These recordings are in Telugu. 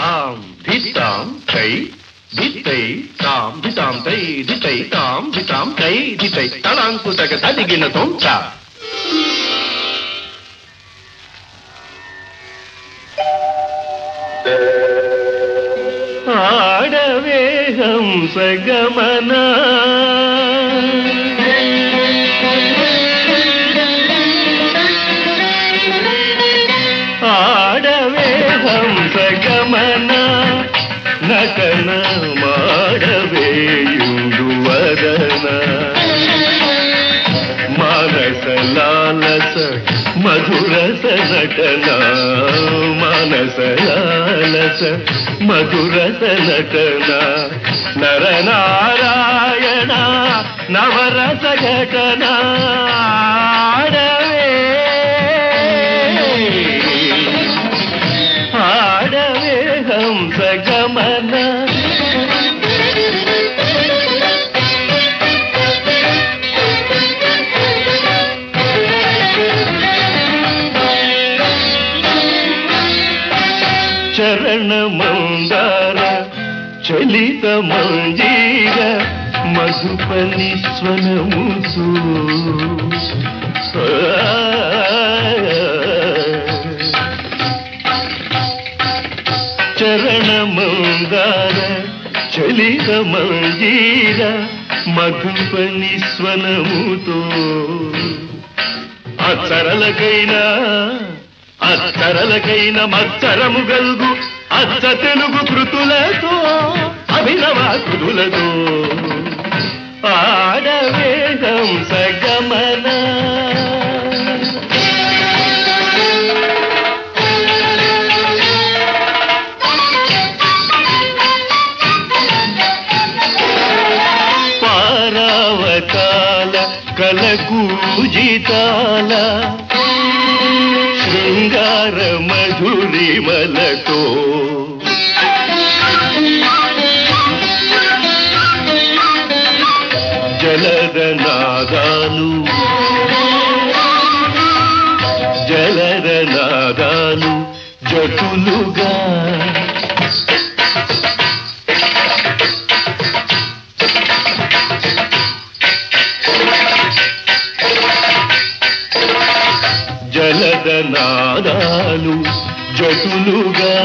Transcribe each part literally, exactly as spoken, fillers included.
తాం ధితాం తై ధితై తాం ధితాం తై ధితై తాం ధితాం తై ధితై తళాంకుతక తదిగిన తొంచ ఆడవే హంస గమన ఆడవే హంస గమన నటన మాడవేయుడు వదన మానస లాలస మధురస నటన మానస లాలస మధురస నటన నరనారాయణ నవరస ఘటన ఆడవే ఆడవే హంస గమన చరణ మందార చలిత మంజీర మధుపని స్వనముసు చరణ మందార చలిత మంజీర మధుపని స్వనముతో అచ్చరలకైనా అచ్చరలకైన మచ్చరము గల్గు అచ్చ తెలుగు కృతులతో అభినవ కృతులతో ఆడవే హంస గమన పారావతాల కలకూజితాల శృంగార మధురిమలతో జలద నాదాలు జలద నాదాలు జటులుగా జలద నాదాలు జటులుగా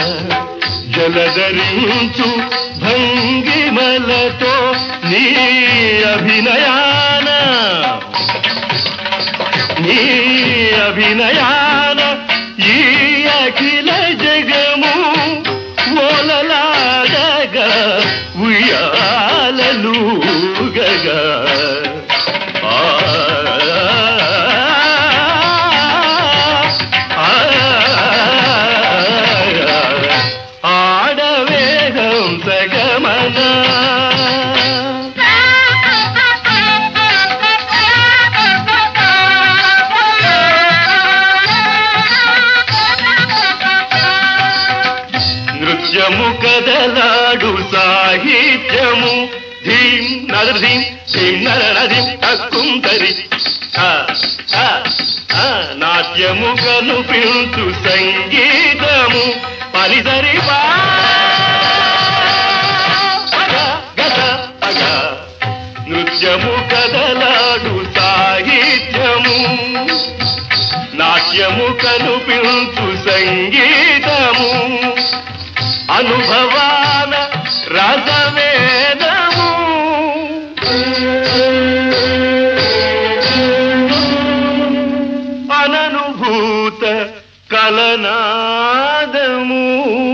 జలధరించు భంగిమలతో నీ అభినయాన నీ అభినయాన ఈ అఖిల జగము ఓలలాడగా ఉయ్యాలలుగగా నృత్యము కదలాడు సాహిత్యము ధీం నరధీం ధీం నరనధీం తక్కుంతరి నాట్యము కనుపించు సంగీతము పరిసరి నృత్యము కదలాడు సాహిత్యము నాట్యము కనుపించు సంగీతము అనుభవాన రసవేదము అననుభూత కలనాదము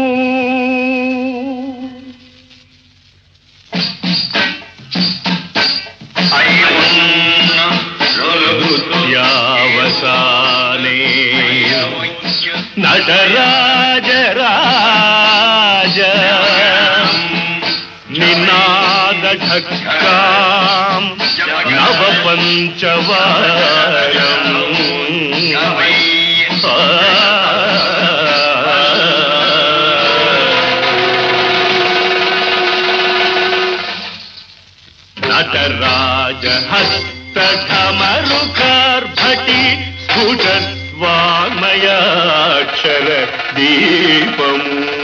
నృత్యావసానే నటరాజరాజ నినాద ఢక్కాం నవ పంచవారం నటరాజ హస్త ఢమరుకార్భటి స్ఫుటద్వామయాక్షర దీపము